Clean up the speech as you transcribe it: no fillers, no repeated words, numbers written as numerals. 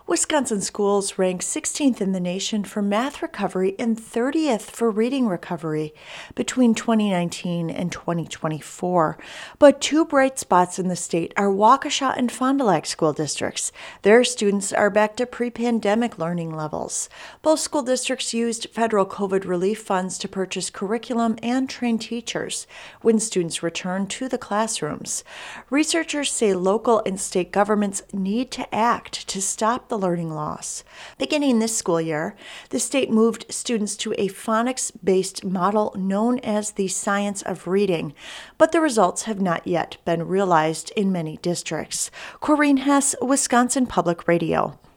Wisconsin schools rank 16th in the nation for math recovery and 30th for reading recovery between 2019 and 2024. But two bright spots in the state are Waukesha and Fond du Lac school districts. Their students are back to pre-pandemic learning levels. Both school districts used federal COVID relief funds to purchase curriculum and train teachers when students return to the classrooms. Researchers say local and state governments need to act to stop the learning loss. Beginning this school year, the state moved students to a phonics-based model known as the science of reading, but the results have not yet been realized in many districts. Corinne Hess, Wisconsin Public Radio.